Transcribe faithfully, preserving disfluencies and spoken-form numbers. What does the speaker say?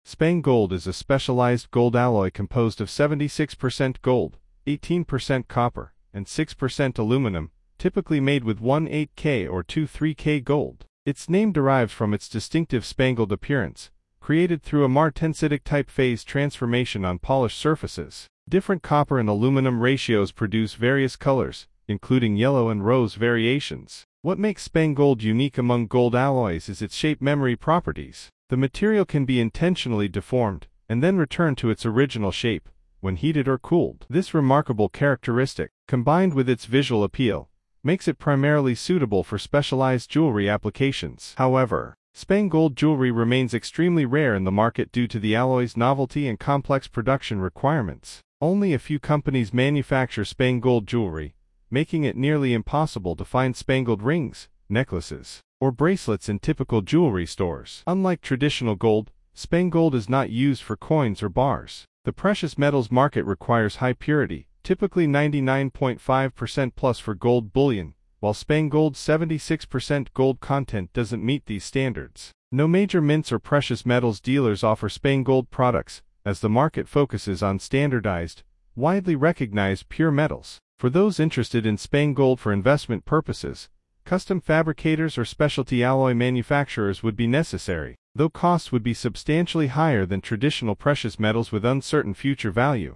Spangold is a specialized gold alloy composed of seventy-six percent gold, eighteen percent copper, and six percent aluminum, typically made with one eighth K or two three K gold. Its name derives from its distinctive spangled appearance, created through a martensitic type phase transformation on polished surfaces. Different copper and aluminum ratios produce various colors, including yellow and rose variations. What makes Spangold unique among gold alloys is its shape memory properties. The material can be intentionally deformed, and then returned to its original shape, when heated or cooled. This remarkable characteristic, combined with its visual appeal, makes it primarily suitable for specialized jewelry applications. However, Spangold jewelry remains extremely rare in the market due to the alloy's novelty and complex production requirements. Only a few companies manufacture Spangold jewelry, making it nearly impossible to find spangled rings, necklaces, or bracelets in typical jewelry stores. Unlike traditional gold, Spangold is not used for coins or bars. The precious metals market requires high purity, typically ninety-nine point five percent plus for gold bullion, while Spangold's seventy-six percent gold content doesn't meet these standards. No major mints or precious metals dealers offer Spangold products, as the market focuses on standardized, widely recognized pure metals. For those interested in Spangold for investment purposes, custom fabricators or specialty alloy manufacturers would be necessary, though costs would be substantially higher than traditional precious metals with uncertain future value.